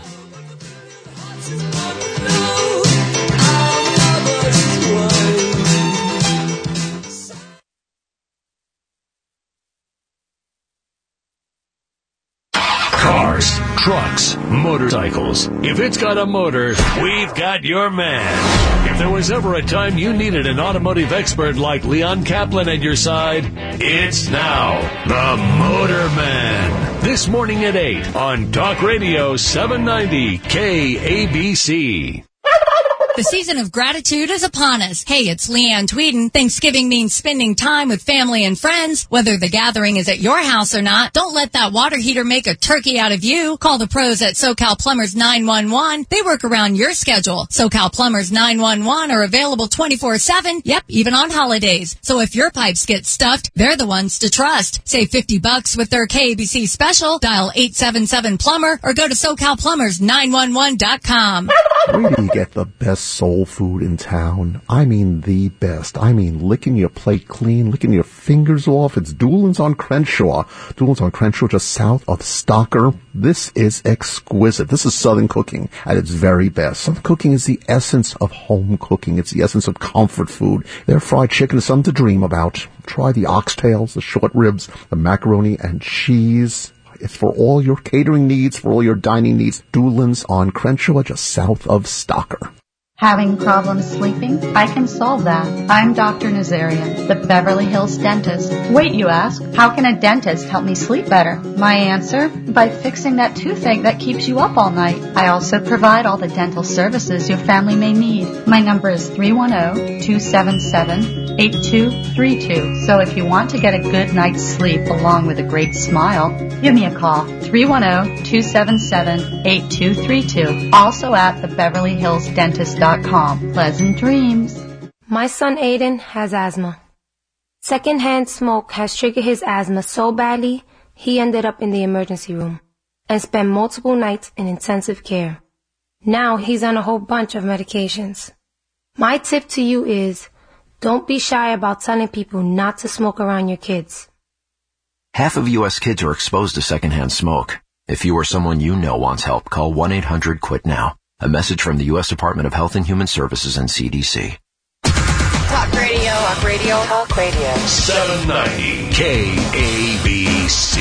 Cars, trucks, motorcycles. If it's got a motor, we've got your man. If there was ever a time you needed an automotive expert like Leon Kaplan at your side, it's now. The Motor Man. This morning at 8 on Talk Radio 790 KABC. The season of gratitude is upon us. Hey, it's Leanne Tweeden. Thanksgiving means spending time with family and friends. Whether the gathering is at your house or not, don't let that water heater make a turkey out of you. Call the pros at SoCal Plumbers 911. They work around your schedule. SoCal Plumbers 911 are available 24/7. Yep, even on holidays. So if your pipes get stuffed, they're the ones to trust. Save $50 with their KABC special. Dial 877-PLUMBER or go to SoCalPlumbers911.com. Where do you get the best soul food in town? I mean the best. I mean licking your plate clean, licking your fingers off. It's Doolin's on Crenshaw. Doolin's on Crenshaw, just south of Stocker. This is exquisite. This is Southern cooking at its very best. Southern cooking is the essence of home cooking. It's the essence of comfort food. Their fried chicken is something to dream about. Try the oxtails, the short ribs, the macaroni and cheese. It's for all your catering needs, for all your dining needs. Doolin's on Crenshaw, just south of Stocker. Having problems sleeping? I can solve that. I'm Dr. Nazarian, the Beverly Hills dentist. Wait, you ask, how can a dentist help me sleep better? My answer? By fixing that toothache that keeps you up all night. I also provide all the dental services your family may need. My number is 310-277-8232. So if you want to get a good night's sleep along with a great smile, give me a call. 310-277-8232. Also at the Beverly Hills Dentist.com. Pleasant dreams. My son Aiden has asthma. Secondhand smoke has triggered his asthma so badly, he ended up in the emergency room and spent multiple nights in intensive care. Now he's on a whole bunch of medications. My tip to you is, don't be shy about telling people not to smoke around your kids. Half of U.S. kids are exposed to secondhand smoke. If you or someone you know wants help, call 1-800-QUIT-NOW. A message from the U.S. Department of Health and Human Services and CDC. Talk radio. Talk radio. Talk radio. 790 KABC.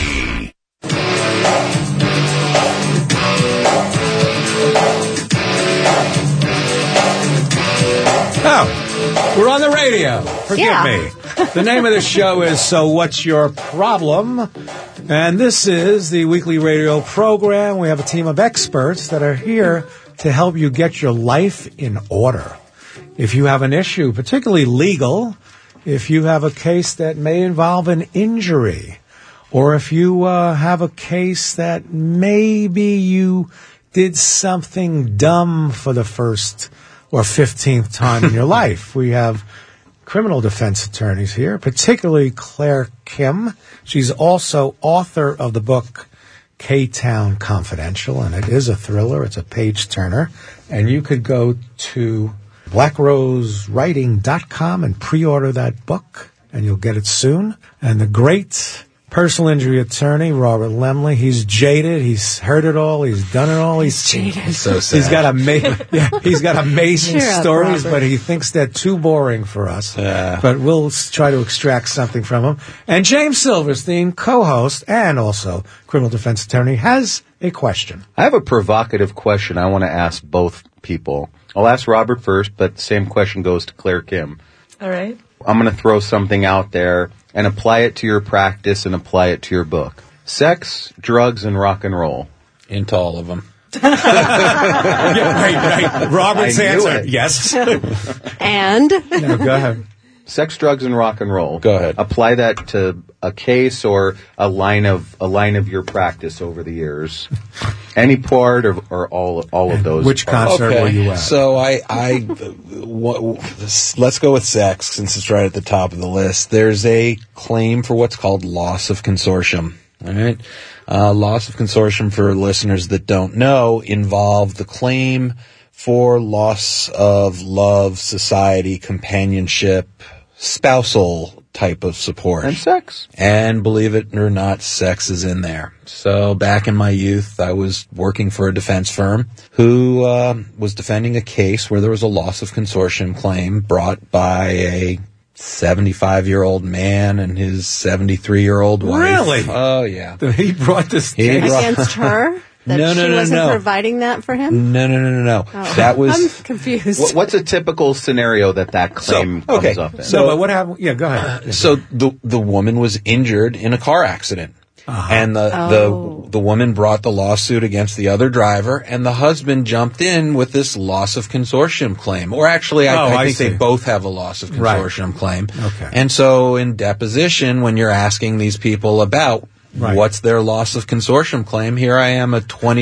Oh, we're on the radio. Forgive me. The name of the show is So What's Your Problem? And this is the weekly radio program. We have a team of experts that are here to help you get your life in order. If you have an issue, particularly legal, if you have a case that may involve an injury, or if you have a case that maybe you did something dumb for the first or 15th time in your life. We have criminal defense attorneys here, particularly Claire Kim. She's also author of the book K-Town Confidential, and it is a thriller. It's a page-turner. And you could go to BlackRoseWriting.com and pre-order that book, and you'll get it soon. And the great personal injury attorney, Robert Lemley, he's jaded. He's heard it all. He's done it all. He's jaded. So sad. He's got amazing stories, but he thinks they're too boring for us. But we'll try to extract something from him. And James Silverstein, co-host and also criminal defense attorney, has a question. I have a provocative question I want to ask both people. I'll ask Robert first, but the same question goes to Claire Kim. All right. I'm going to throw something out there, and apply it to your practice and apply it to your book. Sex, drugs, and rock and roll. Into all of them. Right. Robert's answer. Yes. And? No, go ahead. Sex, drugs, and rock and roll. Go ahead. Apply that to a case or a line of your practice over the years. Any part or all of those. Which concert were you at? So let's go with sex since it's right at the top of the list. There's a claim for what's called loss of consortium. All right. Loss of consortium, for listeners that don't know, involve the claim for loss of love, society, companionship, spousal type of support. And sex. And believe it or not, sex is in there. So back in my youth, I was working for a defense firm who was defending a case where there was a loss of consortium claim brought by a 75-year-old man and his 73-year-old wife. Really? Oh, yeah. He brought this case against her? That she wasn't providing that for him? No. Oh. That was... I'm confused. What's a typical scenario that claim comes up in? But what happened? Yeah, go ahead. So the woman was injured in a car accident. And the woman brought the lawsuit against the other driver, and the husband jumped in with this loss of consortium claim. Or actually, I think they both have a loss of consortium claim. Okay. And so in deposition, when you're asking these people about what's their loss of consortium claim, here I am, a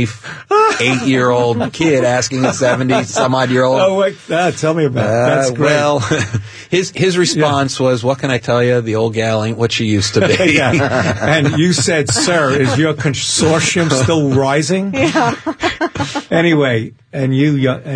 28-year-old kid asking a 70-some-odd-year-old. Oh, wait, tell me about it. That's great. Well, his response was, what can I tell you? The old gal ain't what she used to be. And you said, sir, is your consortium still rising? Yeah. Anyway, and you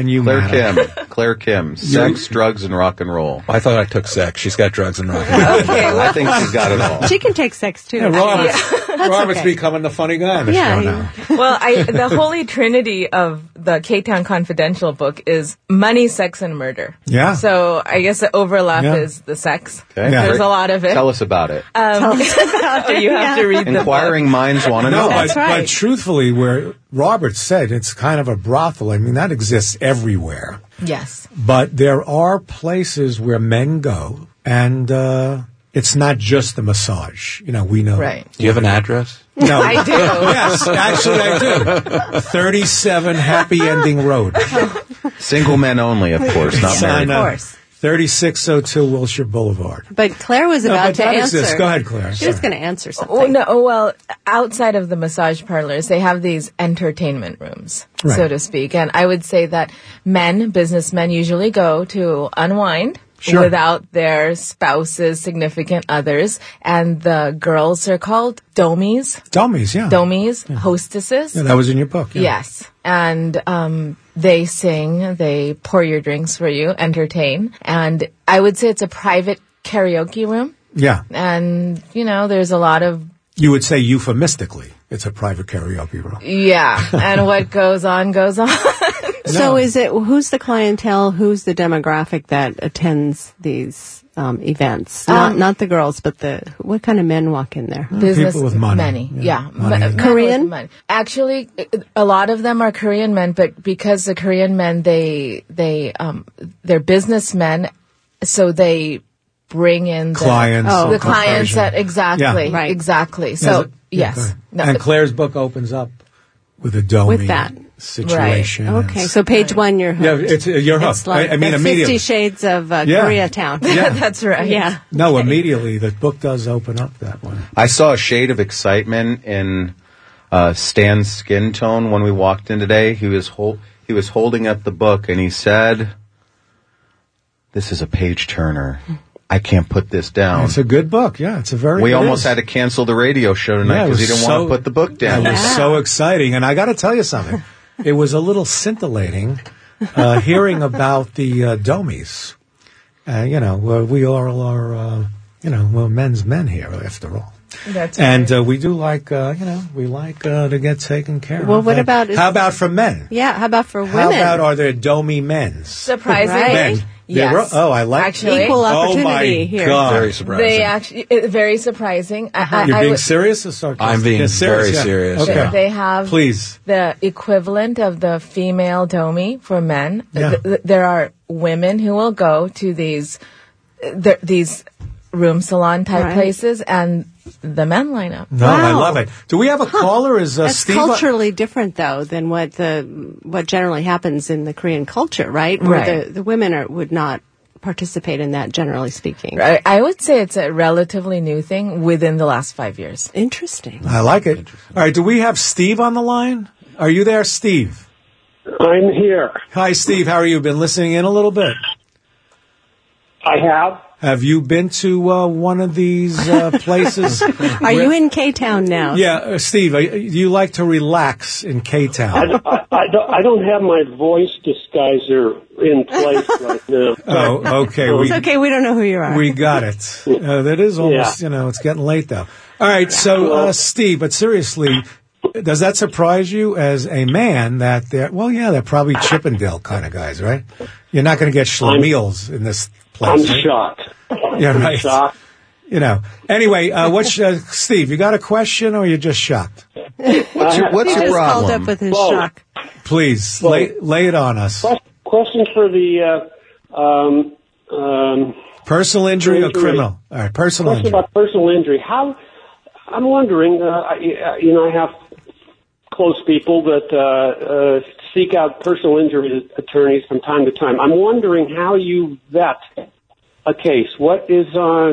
Claire Kim, sex, drugs, and rock and roll. I thought I took sex. She's got drugs and rock and roll. Okay, I think she's got it all. She can take sex, too. Yeah, Robert's becoming the funny guy on the show now. Well, the holy trinity of the K-Town Confidential book is money, sex, and murder. Yeah. So I guess the overlap is the sex. Okay. Yeah. There's a lot of it. Tell us about it. Tell us about it. You have to read the book. Inquiring minds want to know. But truthfully, where Robert said it's kind of a brothel, I mean, that exists everywhere. Yes. But there are places where men go, and it's not just the massage. We know. Right. Do you have an address? No. I do. Yes, actually I do. 37 Happy Ending Road. Single men only, of course, not married. Of course. 3602 Wilshire Boulevard. But Claire was about to answer. Go ahead, Claire. She was going to answer something. Well, outside of the massage parlors, they have these entertainment rooms, so to speak. And I would say that businessmen usually go to unwind. Sure. Without their spouses, significant others. And the girls are called domies. Domies, yeah. Domies, hostesses. Yeah, that was in your book. Yeah. Yes. And they sing, they pour your drinks for you, entertain. And I would say it's a private karaoke room. Yeah. And, there's a lot of... You would say euphemistically, it's a private karaoke room. Yeah. And what goes on, goes on. So who's the clientele, who's the demographic that attends these events? Not the girls, but what kind of men walk in there? Business, people with money. Many, yeah. Korean? Money. Actually, a lot of them are Korean men, but because the Korean men, they're businessmen, so they bring in clients. The clients that, exactly. Yeah. Right. Exactly. So, yes. And Claire's book opens up with a domey. With that. Situation. Right. Okay, so page 1, you're hooked. Yeah, you're hooked. It's like I mean, the immediately. 50 Shades of Koreatown. Yeah. That's right. Yeah. No, immediately the book does open up that way. I saw a shade of excitement in Stan's skin tone when we walked in today. He was holding up the book and he said, "This is a page turner. I can't put this down." It's a good book. Yeah, it's a very. We almost had to cancel the radio show tonight because he didn't want to put the book down. It was so exciting, and I got to tell you something. It was a little scintillating hearing about the domies. We all are, we're men's men here after all. That's and right. we do like, we like to get taken care of. Well, what about... How about for men? Yeah, how about for women? How about are there domey men? Surprisingly, right. Men. Yes. I like actually equal opportunity oh my here. God. Very surprising. Very surprising. You're being serious or sarcastic? I'm being very serious. Okay. Yeah. They have the equivalent of the female domi for men. Yeah. There are women who will go to these room salon type places, and the men line up. No, I love it. Do we have a caller? Is That's Steve? culturally different, though, than what generally happens in the Korean culture, right? Where the women would not participate in that, generally speaking. I would say it's a relatively new thing within the last 5 years. Interesting. I like it. All right, do we have Steve on the line? Are you there, Steve? I'm here. Hi, Steve. How are you? Been listening in a little bit? I have. Have you been to one of these places? Are you in K-Town now? Yeah, Steve, do you like to relax in K-Town? I don't have my voice disguiser in place right now. Oh, okay. It's okay. We don't know who you are. We got it. That is almost, it's getting late, though. All right, so, Steve, but seriously, does that surprise you as a man that they're probably Chippendale kind of guys, right? You're not going to get schlemiels in this place. I'm shocked. Yeah, right. Shocked. Anyway, Steve, you got a question or you're just shocked? What's your problem? Called up with his shock. Please, lay it on us. Question for the, personal injury or criminal? All right, personal injury. Question about personal injury. I'm wondering, I have close people that seek out personal injury attorneys from time to time. I'm wondering how you vet a case. What goes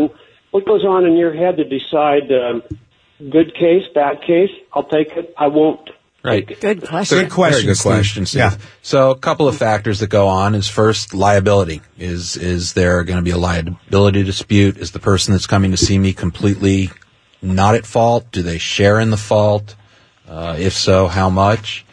on in your head to decide good case, bad case? I'll take it. I won't. Right. Good question. Good question. Very good question, Steve. Yeah. So a couple of factors that go on is first liability. Is there going to be a liability dispute? Is the person that's coming to see me completely not at fault? Do they share in the fault? If so, how much?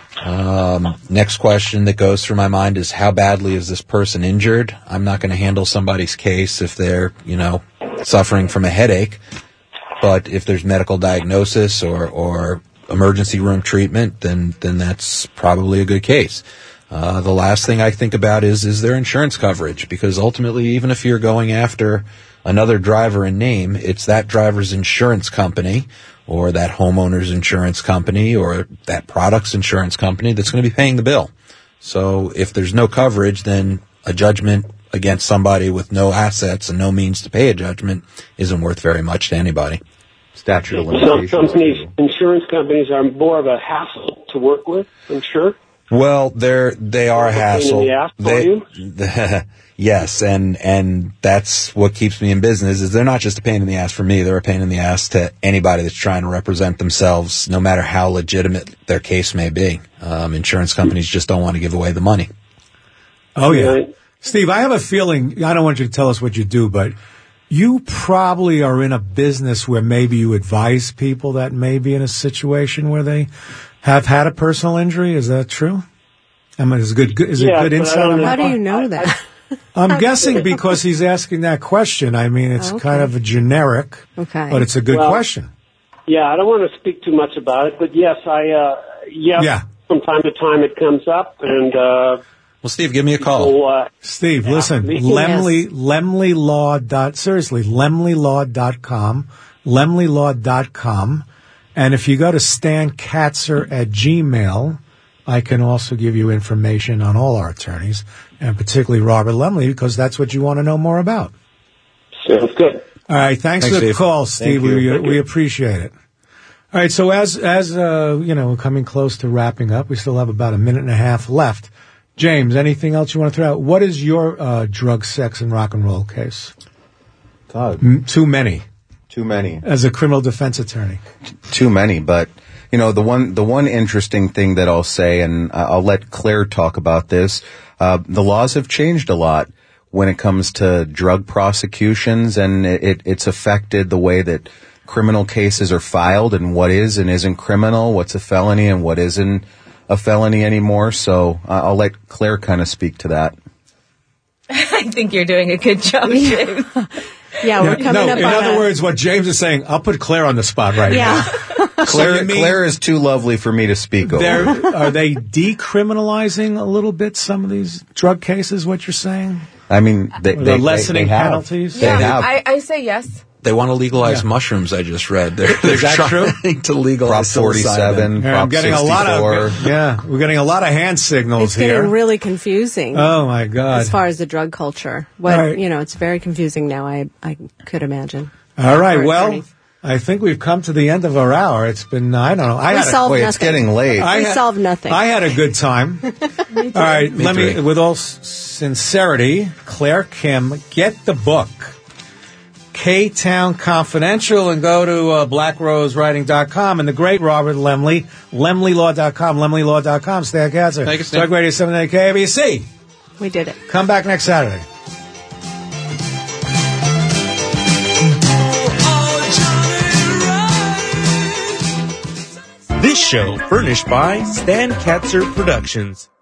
Next question that goes through my mind is how badly is this person injured? I'm not going to handle somebody's case if they're, suffering from a headache. But if there's medical diagnosis or emergency room treatment, then that's probably a good case. The last thing I think about is there insurance coverage? Because ultimately, even if you're going after another driver in name, it's that driver's insurance company or that homeowner's insurance company or that product's insurance company that's going to be paying the bill. So if there's no coverage, then a judgment against somebody with no assets and no means to pay a judgment isn't worth very much to anybody. Statute of limitations. Some insurance companies are more of a hassle to work with, I'm sure. Well, they are a hassle. Pain in the ass for you? Yes, and that's what keeps me in business, is they're not just a pain in the ass for me, they're a pain in the ass to anybody that's trying to represent themselves, no matter how legitimate their case may be. Insurance companies just don't want to give away the money. Oh, yeah. Right. Steve, I have a feeling, I don't want you to tell us what you do, but you probably are in a business where maybe you advise people that may be in a situation where they have had a personal injury. Is that true? I mean, is it good insight on that? How do you know that? I'm guessing because he's asking that question. I mean, it's kind of a generic, but it's a good question. Yeah, I don't want to speak too much about it, but yes, from time to time it comes up, and well, Steve, give me a call. Steve, listen, lemleylaw.com, lemleylaw.com, and if you go to Stan Katzer at Gmail, I can also give you information on all our attorneys, and particularly Robert Lemley, because that's what you want to know more about. Sounds good. All right, thanks for the call, Steve. We appreciate it. All right, so as coming close to wrapping up, we still have about a minute and a half left. James, anything else you want to throw out? What is your drug, sex, and rock and roll case? Too many. Too many. As a criminal defense attorney. Too many, but the one interesting thing that I'll say, and I'll let Claire talk about this, the laws have changed a lot when it comes to drug prosecutions, and it's affected the way that criminal cases are filed and what is and isn't criminal, what's a felony and what isn't a felony anymore. So I'll let Claire kind of speak to that. I think you're doing a good job, James. Yeah, we're coming up in other words, what James is saying, I'll put Claire on the spot right now. Claire is too lovely for me to speak over. Are they decriminalizing a little bit some of these drug cases, what you're saying? I mean, they're lessening penalties? They have. I say yes. They want to legalize mushrooms. I just read. They're Is that trying true? to legalize Prop 47, Yeah, Prop I'm getting 64. we're getting a lot of hand signals It's here. getting really confusing. Oh my God! As far as the drug culture, Right. it's very confusing now. I could imagine. All right, For well, attorneys. I think we've come to the end of our hour. It's been, I don't know. We solved nothing. It's getting late. We solved nothing. I had a good time. All right, let me, with all sincerity, Claire Kim, get the book, K-Town Confidential, and go to blackrosewriting.com, and the great Robert Lemley, lemleylaw.com, lemleylaw.com. Stay at Cancer. Thank you, Stan. Talk Radio 790 KABC. We did it. Come back next Saturday. This show furnished by Stan Katzer Productions.